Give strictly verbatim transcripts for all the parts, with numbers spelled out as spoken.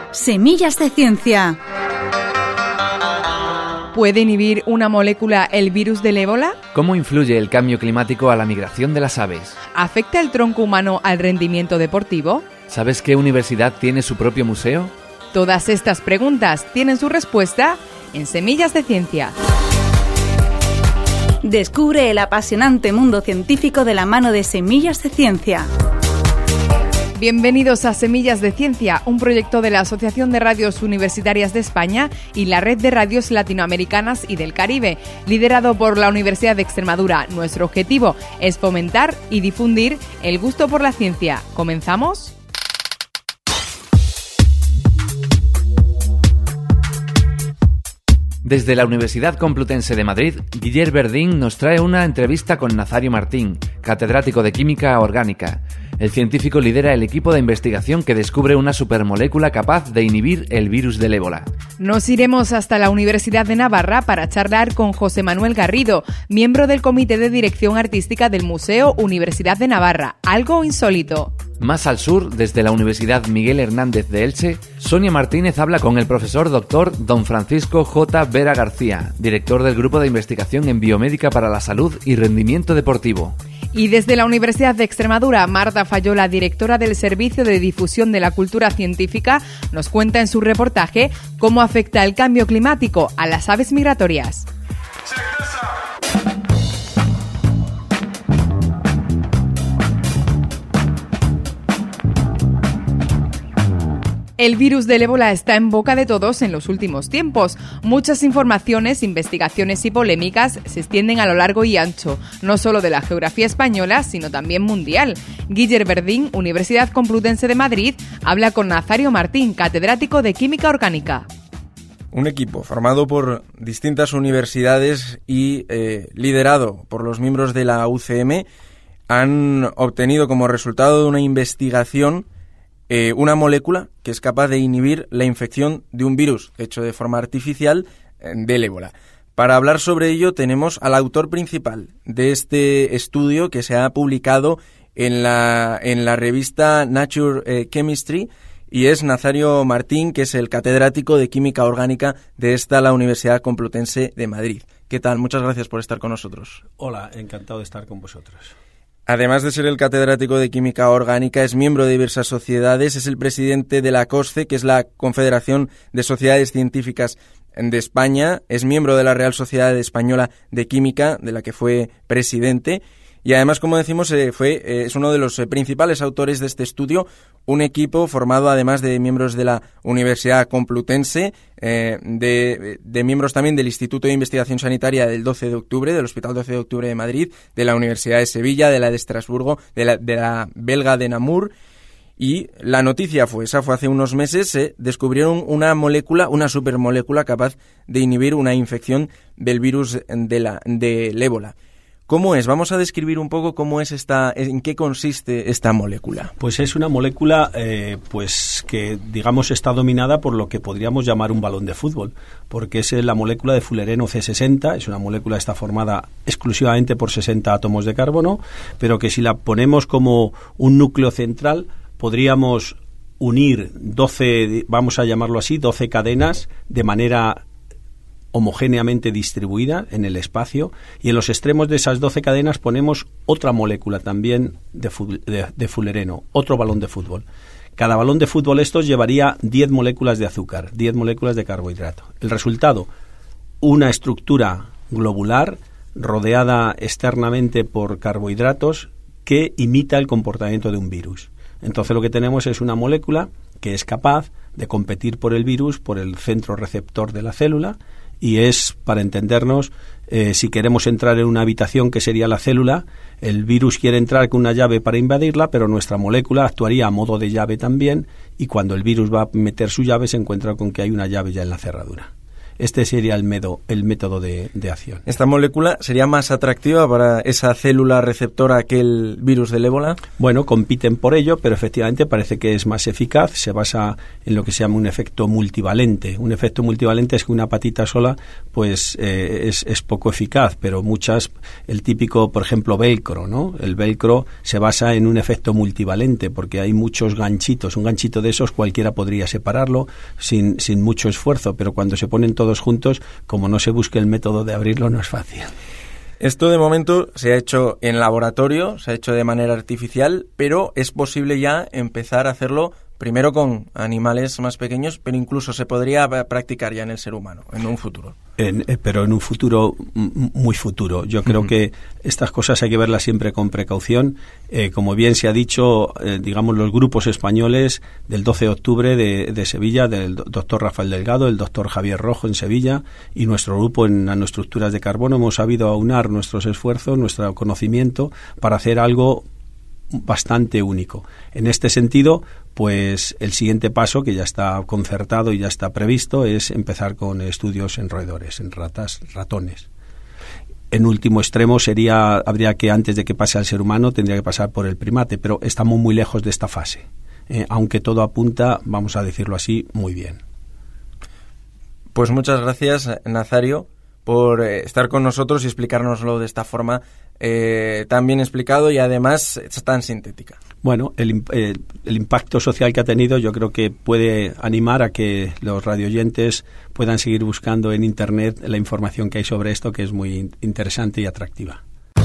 Semillas de Ciencia. ¿Puede inhibir una molécula el virus del ébola? ¿Cómo influye el cambio climático a la migración de las aves? ¿Afecta el tronco humano al rendimiento deportivo? ¿Sabes qué universidad tiene su propio museo? Todas estas preguntas tienen su respuesta en Semillas de Ciencia. Descubre el apasionante mundo científico de la mano de Semillas de Ciencia. Bienvenidos a Semillas de Ciencia, un proyecto de la Asociación de Radios Universitarias de España y la Red de Radios Latinoamericanas y del Caribe, liderado por la Universidad de Extremadura. Nuestro objetivo es fomentar y difundir el gusto por la ciencia. ¿Comenzamos? Desde la Universidad Complutense de Madrid, Guiller Verdín nos trae una entrevista con Nazario Martín, catedrático de Química Orgánica. El científico lidera el equipo de investigación que descubre una supermolécula capaz de inhibir el virus del ébola. Nos iremos hasta la Universidad de Navarra para charlar con José Manuel Garrido, miembro del Comité de Dirección Artística del Museo Universidad de Navarra. Algo insólito. Más al sur, desde la Universidad Miguel Hernández de Elche, Sonia Martínez habla con el profesor doctor don Francisco J. Vera García, director del Grupo de Investigación en Biomédica para la Salud y Rendimiento Deportivo. Y desde la Universidad de Extremadura, Marta Fayola, directora del Servicio de Difusión de la Cultura Científica, nos cuenta en su reportaje cómo afecta el cambio climático a las aves migratorias. El virus del ébola está en boca de todos en los últimos tiempos. Muchas informaciones, investigaciones y polémicas se extienden a lo largo y ancho, no solo de la geografía española, sino también mundial. Guiller Verdín, Universidad Complutense de Madrid, habla con Nazario Martín, catedrático de Química Orgánica. Un equipo formado por distintas universidades y eh, liderado por los miembros de la U C M han obtenido como resultado de una investigación Eh, una molécula que es capaz de inhibir la infección de un virus hecho de forma artificial eh, del ébola. Para hablar sobre ello tenemos al autor principal de este estudio que se ha publicado en la, en la revista Nature eh, Chemistry, y es Nazario Martín, que es el catedrático de Química Orgánica de esta la Universidad Complutense de Madrid. ¿Qué tal? Muchas gracias por estar con nosotros. Hola, encantado de estar con vosotros. Además de ser el catedrático de Química Orgánica, es miembro de diversas sociedades, es el presidente de la COSCE, que es la Confederación de Sociedades Científicas de España, es miembro de la Real Sociedad Española de Química, de la que fue presidente, y además, como decimos, eh, fue eh, es uno de los eh, principales autores de este estudio, un equipo formado además de miembros de la Universidad Complutense, eh, de, de miembros también del Instituto de Investigación Sanitaria del doce de octubre, del Hospital doce de octubre de Madrid, de la Universidad de Sevilla, de la de Estrasburgo, de la, de la belga de Namur. Y la noticia fue esa, fue hace unos meses, se eh, descubrieron una molécula, una supermolécula capaz de inhibir una infección del virus de la, del ébola. ¿Cómo es? Vamos a describir un poco cómo es esta, en qué consiste esta molécula. Pues es una molécula eh, pues que, digamos, está dominada por lo que podríamos llamar un balón de fútbol, porque es la molécula de fulereno C sesenta, es una molécula que está formada exclusivamente por sesenta átomos de carbono, pero que si la ponemos como un núcleo central, podríamos unir doce, vamos a llamarlo así, doce cadenas de manera homogéneamente distribuida en el espacio, y en los extremos de esas doce cadenas ponemos otra molécula también de, fu- de, de fulereno, otro balón de fútbol. Cada balón de fútbol estos llevaría diez moléculas de azúcar, diez moléculas de carbohidrato. El resultado, una estructura globular rodeada externamente por carbohidratos que imita el comportamiento de un virus. Entonces lo que tenemos es una molécula que es capaz de competir por el virus, por el centro receptor de la célula, y es, para entendernos, eh, si queremos entrar en una habitación que sería la célula, el virus quiere entrar con una llave para invadirla, pero nuestra molécula actuaría a modo de llave también, y cuando el virus va a meter su llave se encuentra con que hay una llave ya en la cerradura. este sería el, medo, el método de, de acción. ¿Esta molécula sería más atractiva para esa célula receptora que el virus del ébola? Bueno, compiten por ello, pero efectivamente parece que es más eficaz. Se basa en lo que se llama un efecto multivalente. Un efecto multivalente es que una patita sola pues eh, es, es poco eficaz, pero muchas, el típico, por ejemplo, velcro, ¿no? El velcro se basa en un efecto multivalente porque hay muchos ganchitos. Un ganchito de esos cualquiera podría separarlo sin, sin mucho esfuerzo, pero cuando se ponen todos juntos, como no se busque el método de abrirlo, no es fácil. Esto de momento se ha hecho en laboratorio, se ha hecho de manera artificial, pero es posible ya empezar a hacerlo primero con animales más pequeños, pero incluso se podría practicar ya en el ser humano, en un futuro. En, eh, pero en un futuro muy futuro. Yo creo uh-huh. que estas cosas hay que verlas siempre con precaución. Eh, como bien se ha dicho, eh, digamos, los grupos españoles del doce de octubre de, de Sevilla, del doctor Rafael Delgado, el doctor Javier Rojo en Sevilla, y nuestro grupo en nanoestructuras de carbono, hemos sabido aunar nuestros esfuerzos, nuestro conocimiento, para hacer algo bastante único. En este sentido, pues el siguiente paso, que ya está concertado y ya está previsto, es empezar con estudios en roedores, en ratas, ratones. En último extremo sería, habría que, antes de que pase al ser humano, tendría que pasar por el primate, pero estamos muy lejos de esta fase. Eh, aunque todo apunta, vamos a decirlo así, muy bien. Pues muchas gracias, Nazario, por eh, estar con nosotros y explicárnoslo de esta forma eh, tan bien explicado y además tan sintética. Bueno, el, eh, el impacto social que ha tenido yo creo que puede animar a que los radioyentes puedan seguir buscando en Internet la información que hay sobre esto, que es muy interesante y atractiva.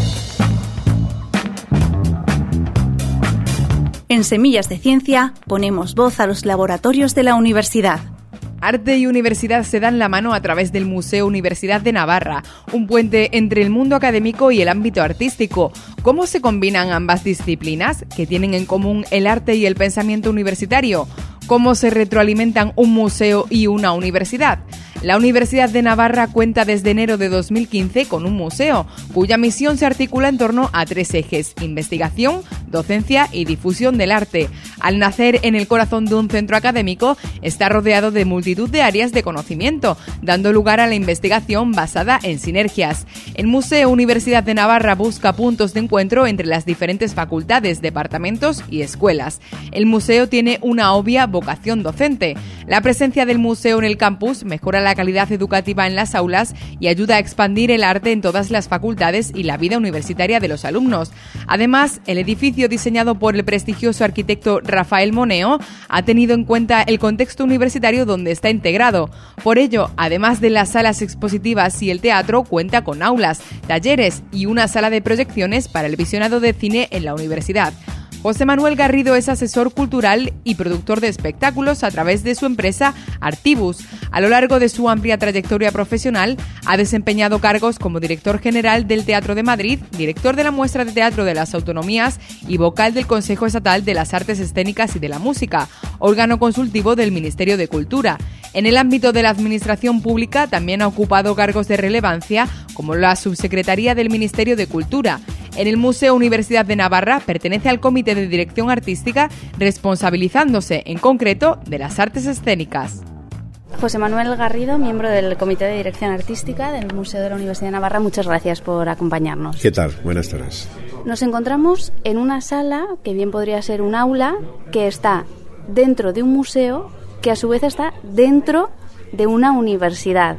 En Semillas de Ciencia ponemos voz a los laboratorios de la universidad. Arte y universidad se dan la mano a través del Museo Universidad de Navarra, un puente entre el mundo académico y el ámbito artístico. ¿Cómo se combinan ambas disciplinas, que tienen en común el arte y el pensamiento universitario? ¿Cómo se retroalimentan un museo y una universidad? La Universidad de Navarra cuenta desde enero de dos mil quince con un museo, cuya misión se articula en torno a tres ejes: investigación, docencia y difusión del arte. Al nacer en el corazón de un centro académico, está rodeado de multitud de áreas de conocimiento, dando lugar a la investigación basada en sinergias. El Museo Universidad de Navarra busca puntos de encuentro entre las diferentes facultades, departamentos y escuelas. El museo tiene una obvia vocación docente. La presencia del museo en el campus mejora la calidad educativa en las aulas y ayuda a expandir el arte en todas las facultades y la vida universitaria de los alumnos. Además, el edificio diseñado por el prestigioso arquitecto Rafael Moneo ha tenido en cuenta el contexto universitario donde está integrado. Por ello, además de las salas expositivas y el teatro, cuenta con aulas, talleres y una sala de proyecciones para el visionado de cine en la universidad. José Manuel Garrido es asesor cultural y productor de espectáculos a través de su empresa Artibus. A lo largo de su amplia trayectoria profesional, ha desempeñado cargos como director general del Teatro de Madrid, director de la Muestra de Teatro de las Autonomías y vocal del Consejo Estatal de las Artes Escénicas y de la Música, órgano consultivo del Ministerio de Cultura. En el ámbito de la administración pública también ha ocupado cargos de relevancia, como la subsecretaría del Ministerio de Cultura. En el Museo Universidad de Navarra pertenece al Comité de Dirección Artística, responsabilizándose, en concreto, de las artes escénicas. José Manuel Garrido, miembro del Comité de Dirección Artística del Museo de la Universidad de Navarra, muchas gracias por acompañarnos. ¿Qué tal? Buenas tardes. Nos encontramos en una sala, que bien podría ser un aula, que está dentro de un museo, que a su vez está dentro de una universidad.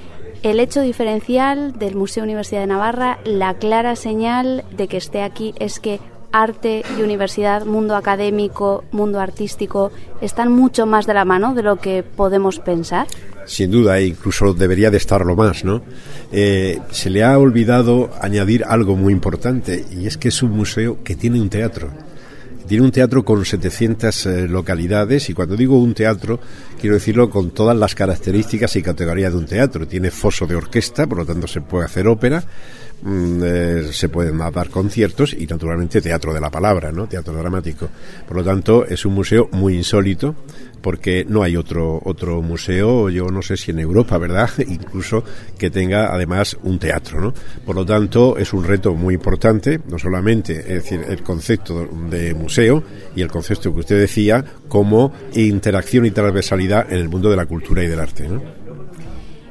El hecho diferencial del Museo Universidad de Navarra, la clara señal de que esté aquí, es que arte y universidad, mundo académico, mundo artístico, están mucho más de la mano de lo que podemos pensar. Sin duda, e incluso debería de estarlo más, ¿no? Eh, se le ha olvidado añadir algo muy importante, y es que es un museo que tiene un teatro. Tiene un teatro con setecientas eh, localidades, y cuando digo un teatro, quiero decirlo con todas las características y categorías de un teatro. Tiene foso de orquesta, por lo tanto se puede hacer ópera, mmm, eh, se pueden dar conciertos y naturalmente teatro de la palabra, ¿no? Teatro dramático. Por lo tanto, es un museo muy insólito, porque no hay otro otro museo, yo no sé si en Europa, ¿verdad?, incluso que tenga además un teatro, ¿no? Por lo tanto, es un reto muy importante, no solamente, es decir, el concepto de museo y el concepto que usted decía como interacción y transversalidad en el mundo de la cultura y del arte, ¿no?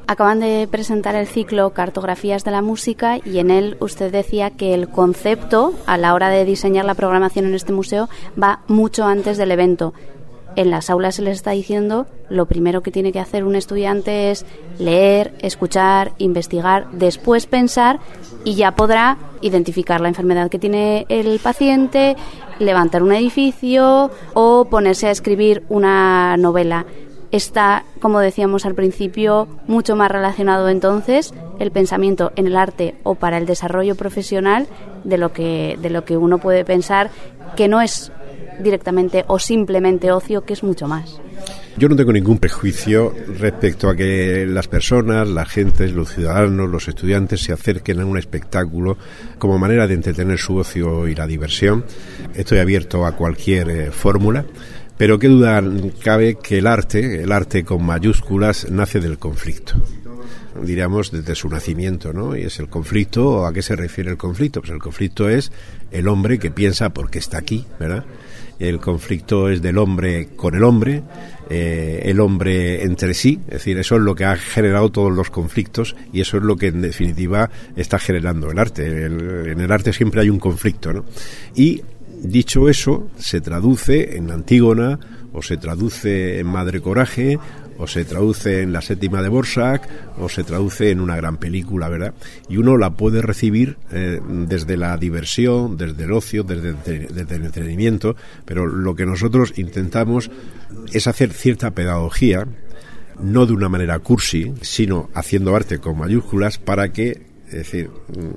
Acaban de presentar el ciclo Cartografías de la Música y en él usted decía que el concepto a la hora de diseñar la programación en este museo va mucho antes del evento. En las aulas se les está diciendo lo primero que tiene que hacer un estudiante es leer, escuchar, investigar, después pensar y ya podrá identificar la enfermedad que tiene el paciente, levantar un edificio o ponerse a escribir una novela. Está, como decíamos al principio, mucho más relacionado entonces el pensamiento en el arte o para el desarrollo profesional de lo que, de lo que uno puede pensar que no es directamente o simplemente ocio, que es mucho más. Yo no tengo ningún prejuicio respecto a que las personas, la gente, los ciudadanos, los estudiantes se acerquen a un espectáculo como manera de entretener su ocio y la diversión. Estoy abierto a cualquier eh, fórmula. Pero qué duda cabe que el arte, el arte con mayúsculas, nace del conflicto. Diríamos desde su nacimiento, ¿no? Y es el conflicto. ¿A qué se refiere el conflicto? Pues el conflicto es el hombre que piensa por qué está aquí, ¿verdad? El conflicto es del hombre con el hombre, eh, el hombre entre sí, es decir, eso es lo que ha generado todos los conflictos y eso es lo que en definitiva está generando el arte. El, en el arte siempre hay un conflicto, ¿no? Y dicho eso, se traduce en Antígona, o se traduce en Madre Coraje, o se traduce en La Séptima de Borsak, o se traduce en una gran película, ¿verdad? Y uno la puede recibir eh, desde la diversión, desde el ocio, desde, desde el entretenimiento, pero lo que nosotros intentamos es hacer cierta pedagogía, no de una manera cursi, sino haciendo arte con mayúsculas para que, es decir,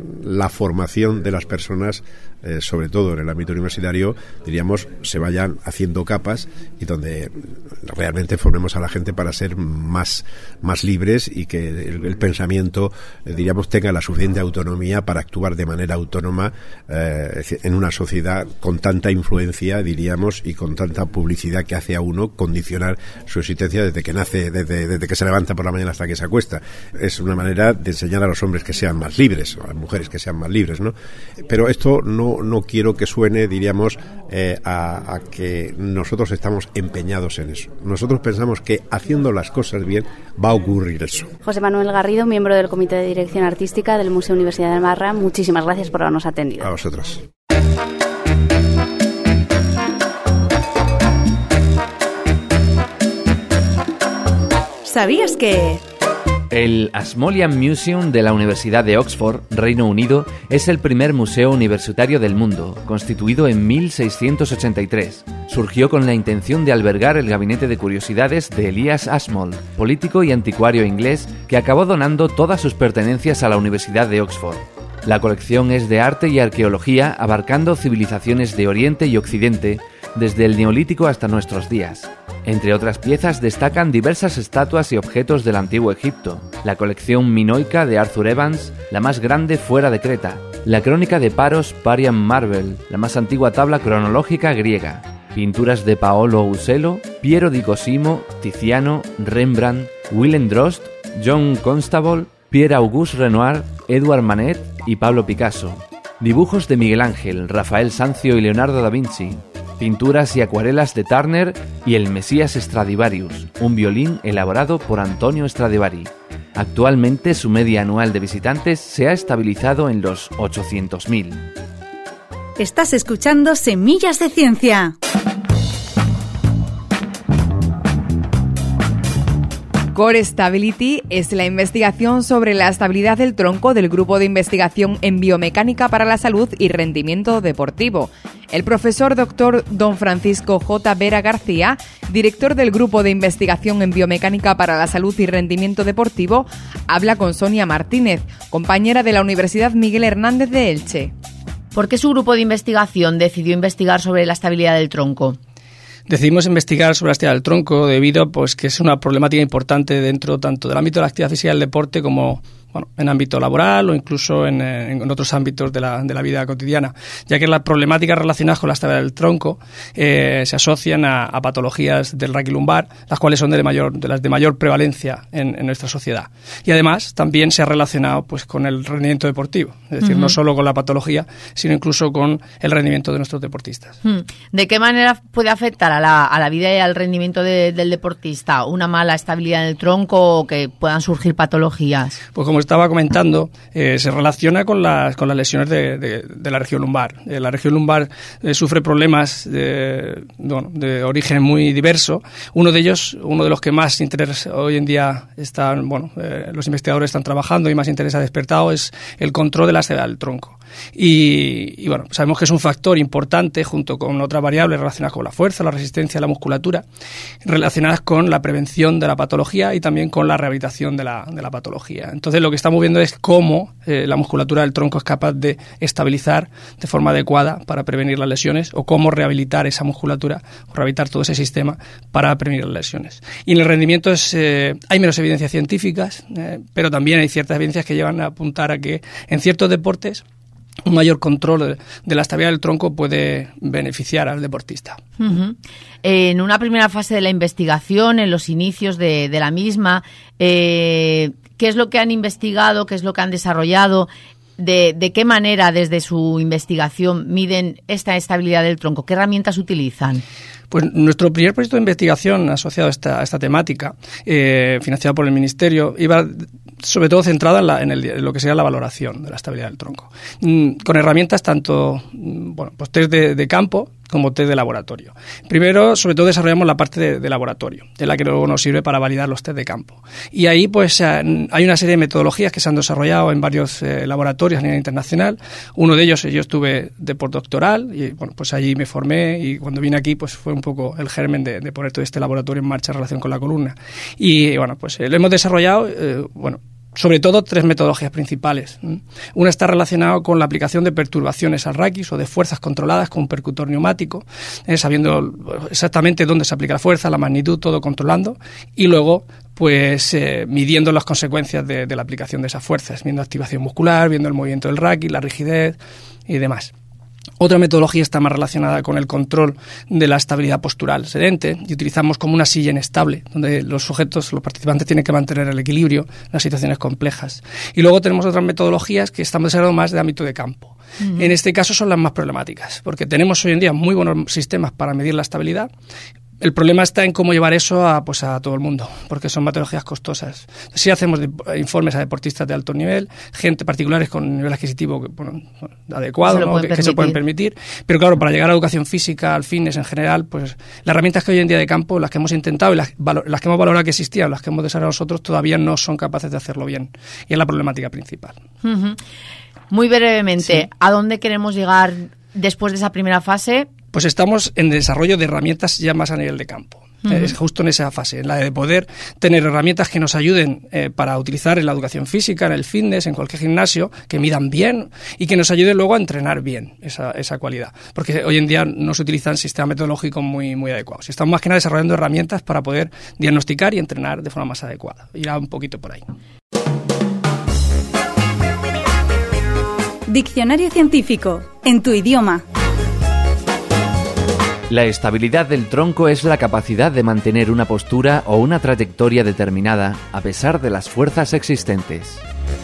la formación de las personas, eh, sobre todo en el ámbito universitario, diríamos, se vayan haciendo capas y donde realmente formemos a la gente para ser más, más libres y que el, el pensamiento, eh, diríamos, tenga la suficiente autonomía para actuar de manera autónoma eh, en una sociedad con tanta influencia, diríamos, y con tanta publicidad que hace a uno condicionar su existencia desde que nace, desde, desde que se levanta por la mañana hasta que se acuesta. Es una manera de enseñar a los hombres que sean más libres, o a las mujeres que sean más libres, ¿no? Pero esto no, no quiero que suene, diríamos, eh, a, a que nosotros estamos empeñados en eso. Nosotros pensamos que haciendo las cosas bien va a ocurrir eso. José Manuel Garrido, miembro del Comité de Dirección Artística del Museo Universidad de Navarra, muchísimas gracias por habernos atendido. A vosotros. ¿Sabías que...? El Ashmolean Museum de la Universidad de Oxford, Reino Unido, es el primer museo universitario del mundo, constituido en mil seiscientos ochenta y tres. Surgió con la intención de albergar el gabinete de curiosidades de Elias Ashmole, político y anticuario inglés que acabó donando todas sus pertenencias a la Universidad de Oxford. La colección es de arte y arqueología, abarcando civilizaciones de Oriente y Occidente, desde el Neolítico hasta nuestros días. Entre otras piezas destacan diversas estatuas y objetos del antiguo Egipto, la colección minoica de Arthur Evans, la más grande fuera de Creta, la crónica de Paros Parian Marvel, la más antigua tabla cronológica griega, pinturas de Paolo Usello, Piero di Cosimo, Tiziano, Rembrandt, Willem Drost, John Constable, Pierre-Auguste Renoir, Edouard Manet y Pablo Picasso, dibujos de Miguel Ángel, Rafael Sanzio y Leonardo da Vinci, pinturas y acuarelas de Turner y el Mesías Stradivarius, un violín elaborado por Antonio Stradivari. Actualmente su media anual de visitantes se ha estabilizado en los ochocientos mil. Estás escuchando Semillas de Ciencia. Core Stability es la investigación sobre la estabilidad del tronco del Grupo de Investigación en Biomecánica para la Salud y Rendimiento Deportivo. El profesor doctor don Francisco J. Vera García, director del Grupo de Investigación en Biomecánica para la Salud y Rendimiento Deportivo, habla con Sonia Martínez, compañera de la Universidad Miguel Hernández de Elche. ¿Por qué su grupo de investigación decidió investigar sobre la estabilidad del tronco? Decidimos investigar sobre la estabilidad del tronco debido pues que es una problemática importante dentro tanto del ámbito de la actividad física y del deporte como bueno, en ámbito laboral o incluso en, en otros ámbitos de la, de la vida cotidiana, ya que las problemáticas relacionadas con la estabilidad del tronco eh, se asocian a, a patologías del raquilumbar, las cuales son de, mayor, de las de mayor prevalencia en, en nuestra sociedad. Y además también se ha relacionado pues con el rendimiento deportivo, es decir, uh-huh. no solo con la patología, sino incluso con el rendimiento de nuestros deportistas. ¿De qué manera puede afectar a la, a la vida y al rendimiento de, del deportista una mala estabilidad en el tronco o que puedan surgir patologías? Pues como estaba comentando, eh, se relaciona con las, con las lesiones de, de, de la región lumbar. Eh, la región lumbar eh, sufre problemas de, bueno, de origen muy diverso. Uno de ellos, uno de los que más interés hoy en día están, bueno, eh, los investigadores están trabajando y más interés ha despertado, es el control de la estabilidad del tronco. Y, y bueno, sabemos que es un factor importante junto con otras variables relacionadas con la fuerza, la resistencia, la musculatura, relacionadas con la prevención de la patología y también con la rehabilitación de la, de la patología. Entonces lo que estamos viendo es cómo eh, la musculatura del tronco es capaz de estabilizar de forma adecuada para prevenir las lesiones, o cómo rehabilitar esa musculatura, o rehabilitar todo ese sistema para prevenir las lesiones. Y en el rendimiento es, eh, hay menos evidencias científicas, eh, pero también hay ciertas evidencias que llevan a apuntar a que en ciertos deportes un mayor control de, de la estabilidad del tronco puede beneficiar al deportista. Uh-huh. En una primera fase de la investigación, en los inicios de, de la misma, eh, ¿qué es lo que han investigado? ¿Qué es lo que han desarrollado? ¿De, de qué manera desde su investigación miden esta estabilidad del tronco? ¿Qué herramientas utilizan? Pues nuestro primer proyecto de investigación asociado a esta, a esta temática, eh, financiado por el Ministerio, iba sobre todo centrada en, la, en, el, en lo que sería la valoración de la estabilidad del tronco, mm, con herramientas tanto, bueno, pues test de, de campo como test de laboratorio. Primero, sobre todo, desarrollamos la parte de, de laboratorio, de la que luego nos sirve para validar los test de campo. Y ahí, pues, hay una serie de metodologías que se han desarrollado en varios eh, laboratorios a nivel internacional. Uno de ellos, yo estuve de postdoctoral y, bueno, pues allí me formé, y cuando vine aquí, pues fue un poco el germen de, de poner todo este laboratorio en marcha en relación con la columna. Y, bueno, pues eh, lo hemos desarrollado, eh, bueno, sobre todo tres metodologías principales. Una está relacionada con la aplicación de perturbaciones al raquis o de fuerzas controladas con un percutor neumático, eh, sabiendo exactamente dónde se aplica la fuerza, la magnitud, todo controlando, y luego pues eh, midiendo las consecuencias de, de la aplicación de esas fuerzas, viendo activación muscular, viendo el movimiento del raquis, la rigidez y demás. Otra metodología está más relacionada con el control de la estabilidad postural sedente, y utilizamos como una silla inestable, donde los sujetos, los participantes tienen que mantener el equilibrio en las situaciones complejas. Y luego tenemos otras metodologías que estamos desarrollando más de ámbito de campo. Uh-huh. En este caso son las más problemáticas, porque tenemos hoy en día muy buenos sistemas para medir la estabilidad. El problema está en cómo llevar eso a, pues a todo el mundo, porque son metodologías costosas. Sí hacemos de, informes a deportistas de alto nivel, gente particulares con nivel adquisitivo bueno, adecuado, ¿no? que, que se pueden permitir, pero claro, para llegar a la educación física, al fitness en general, pues las herramientas que hoy en día de campo, las que hemos intentado y las, las que hemos valorado que existían, las que hemos desarrollado nosotros, todavía no son capaces de hacerlo bien. Y es la problemática principal. Uh-huh. Muy brevemente, sí. ¿A dónde queremos llegar después de esa primera fase? Pues estamos en desarrollo de herramientas ya más a nivel de campo. Uh-huh. Es justo en esa fase, en la de poder tener herramientas que nos ayuden eh, para utilizar en la educación física, en el fitness, en cualquier gimnasio, que midan bien y que nos ayuden luego a entrenar bien esa, esa cualidad. Porque hoy en día no se utilizan sistemas metodológicos muy, muy adecuados. Estamos más que nada desarrollando herramientas para poder diagnosticar y entrenar de forma más adecuada. Irá un poquito por ahí. Diccionario científico, en tu idioma. La estabilidad del tronco es la capacidad de mantener una postura o una trayectoria determinada a pesar de las fuerzas existentes.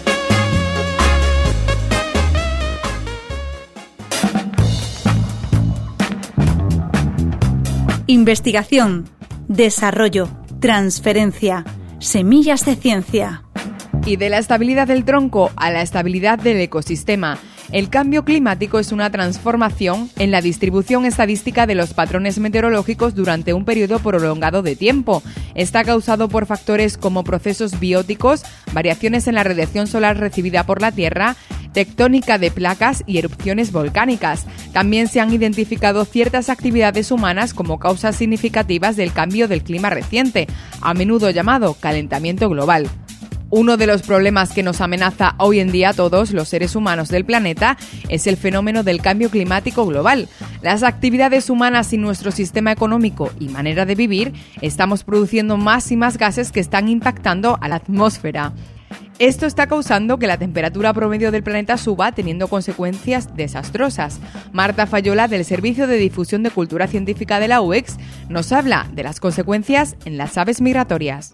Investigación, desarrollo, transferencia, semillas de ciencia. Y de la estabilidad del tronco a la estabilidad del ecosistema. El cambio climático es una transformación en la distribución estadística de los patrones meteorológicos durante un periodo prolongado de tiempo. Está causado por factores como procesos bióticos, variaciones en la radiación solar recibida por la Tierra, tectónica de placas y erupciones volcánicas. También se han identificado ciertas actividades humanas como causas significativas del cambio del clima reciente, a menudo llamado calentamiento global. Uno de los problemas que nos amenaza hoy en día a todos los seres humanos del planeta es el fenómeno del cambio climático global. Las actividades humanas y nuestro sistema económico y manera de vivir estamos produciendo más y más gases que están impactando a la atmósfera. Esto está causando que la temperatura promedio del planeta suba, teniendo consecuencias desastrosas. Marta Fayola, del Servicio de Difusión de Cultura Científica de la U E X, nos habla de las consecuencias en las aves migratorias.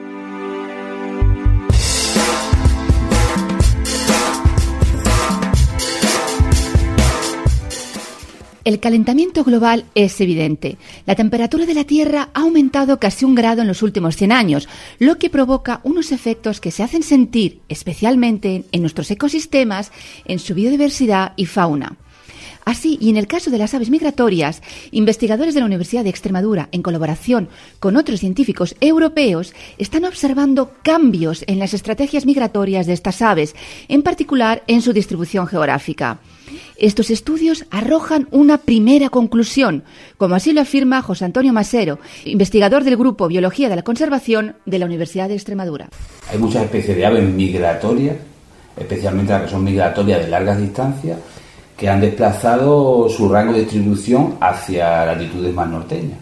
El calentamiento global es evidente. La temperatura de la Tierra ha aumentado casi un grado en los últimos cien años, lo que provoca unos efectos que se hacen sentir especialmente en nuestros ecosistemas, en su biodiversidad y fauna. Así, y en el caso de las aves migratorias, investigadores de la Universidad de Extremadura, en colaboración con otros científicos europeos, están observando cambios en las estrategias migratorias de estas aves, en particular en su distribución geográfica. Estos estudios arrojan una primera conclusión, como así lo afirma José Antonio Masero, investigador del Grupo Biología de la Conservación de la Universidad de Extremadura. Hay muchas especies de aves migratorias, especialmente las que son migratorias de largas distancias, que han desplazado su rango de distribución hacia latitudes más norteñas.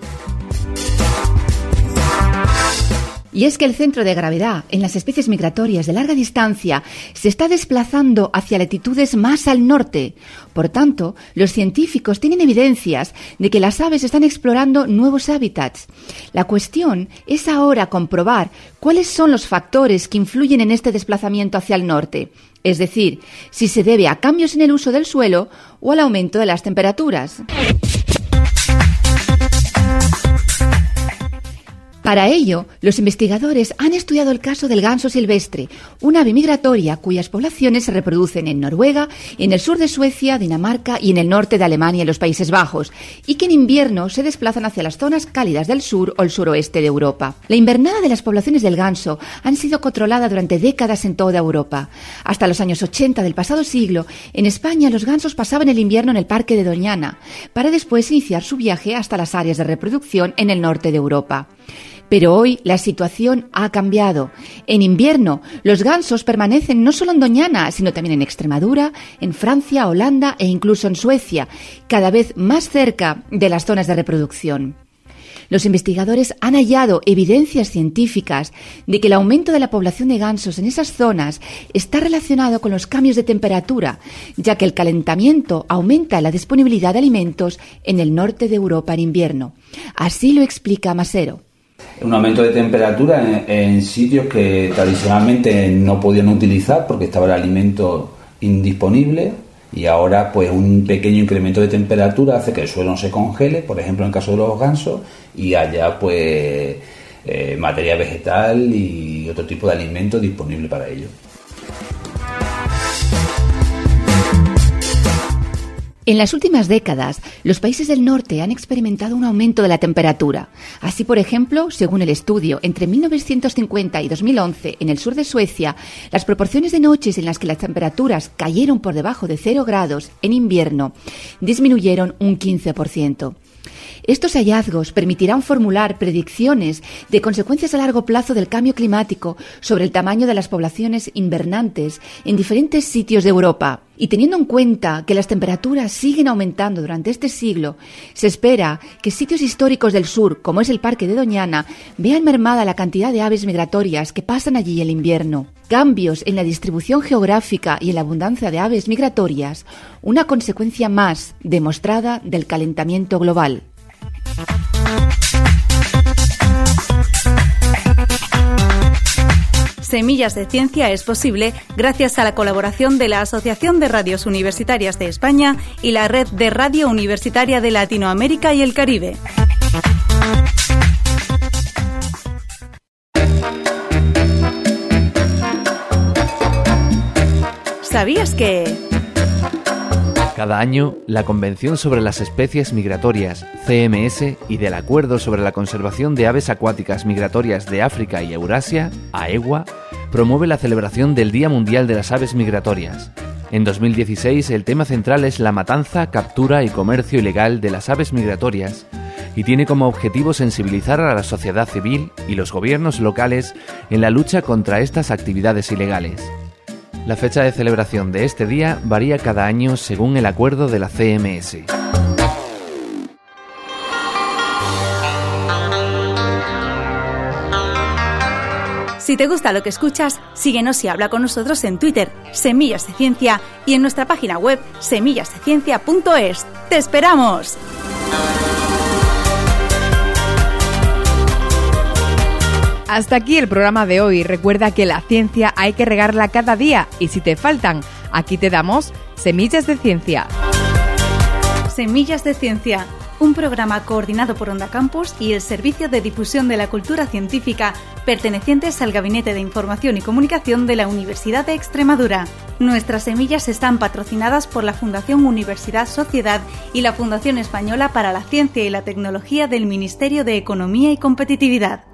Y es que el centro de gravedad en las especies migratorias de larga distancia se está desplazando hacia latitudes más al norte. Por tanto, los científicos tienen evidencias de que las aves están explorando nuevos hábitats. La cuestión es ahora comprobar cuáles son los factores que influyen en este desplazamiento hacia el norte. Es decir, si se debe a cambios en el uso del suelo o al aumento de las temperaturas. Para ello, los investigadores han estudiado el caso del ganso silvestre, una ave migratoria cuyas poblaciones se reproducen en Noruega, en el sur de Suecia, Dinamarca y en el norte de Alemania y los Países Bajos, y que en invierno se desplazan hacia las zonas cálidas del sur o el suroeste de Europa. La invernada de las poblaciones del ganso han sido controlada durante décadas en toda Europa. Hasta los años ochenta del pasado siglo, en España los gansos pasaban el invierno en el Parque de Doñana, para después iniciar su viaje hasta las áreas de reproducción en el norte de Europa. Pero hoy la situación ha cambiado. En invierno, los gansos permanecen no solo en Doñana, sino también en Extremadura, en Francia, Holanda e incluso en Suecia, cada vez más cerca de las zonas de reproducción. Los investigadores han hallado evidencias científicas de que el aumento de la población de gansos en esas zonas está relacionado con los cambios de temperatura, ya que el calentamiento aumenta la disponibilidad de alimentos en el norte de Europa en invierno. Así lo explica Masero. Un aumento de temperatura en, en sitios que tradicionalmente no podían utilizar porque estaba el alimento indisponible, y ahora pues un pequeño incremento de temperatura hace que el suelo no se congele, por ejemplo en el caso de los gansos, y haya pues eh, materia vegetal y otro tipo de alimento disponible para ello. En las últimas décadas, los países del norte han experimentado un aumento de la temperatura. Así, por ejemplo, según el estudio, entre mil novecientos cincuenta y dos mil once, en el sur de Suecia, las proporciones de noches en las que las temperaturas cayeron por debajo de cero grados en invierno disminuyeron un quince por ciento. Estos hallazgos permitirán formular predicciones de consecuencias a largo plazo del cambio climático sobre el tamaño de las poblaciones invernantes en diferentes sitios de Europa. Y teniendo en cuenta que las temperaturas siguen aumentando durante este siglo, se espera que sitios históricos del sur, como es el Parque de Doñana, vean mermada la cantidad de aves migratorias que pasan allí el invierno. Cambios en la distribución geográfica y en la abundancia de aves migratorias, una consecuencia más demostrada del calentamiento global. Semillas de Ciencia es posible gracias a la colaboración de la Asociación de Radios Universitarias de España y la Red de Radio Universitaria de Latinoamérica y el Caribe. ¿Sabías que...? Cada año, la Convención sobre las Especies Migratorias, C M S, y del Acuerdo sobre la Conservación de Aves Acuáticas Migratorias de África y Eurasia, AEWA, promueve la celebración del Día Mundial de las Aves Migratorias. En dos mil dieciséis, el tema central es la matanza, captura y comercio ilegal de las aves migratorias, y tiene como objetivo sensibilizar a la sociedad civil y los gobiernos locales en la lucha contra estas actividades ilegales. La fecha de celebración de este día varía cada año según el acuerdo de la C M S. Si Si te gusta lo que escuchas, síguenos y habla con nosotros en Twitter, Semillas de Ciencia, y en nuestra página web, semillas de ciencia punto es. ¡Te esperamos! Hasta aquí el programa de hoy. Recuerda que la ciencia hay que regarla cada día y si te faltan, aquí te damos Semillas de Ciencia. Semillas de Ciencia, un programa coordinado por Onda Campus y el Servicio de Difusión de la Cultura Científica, pertenecientes al Gabinete de Información y Comunicación de la Universidad de Extremadura. Nuestras semillas están patrocinadas por la Fundación Universidad Sociedad y la Fundación Española para la Ciencia y la Tecnología del Ministerio de Economía y Competitividad.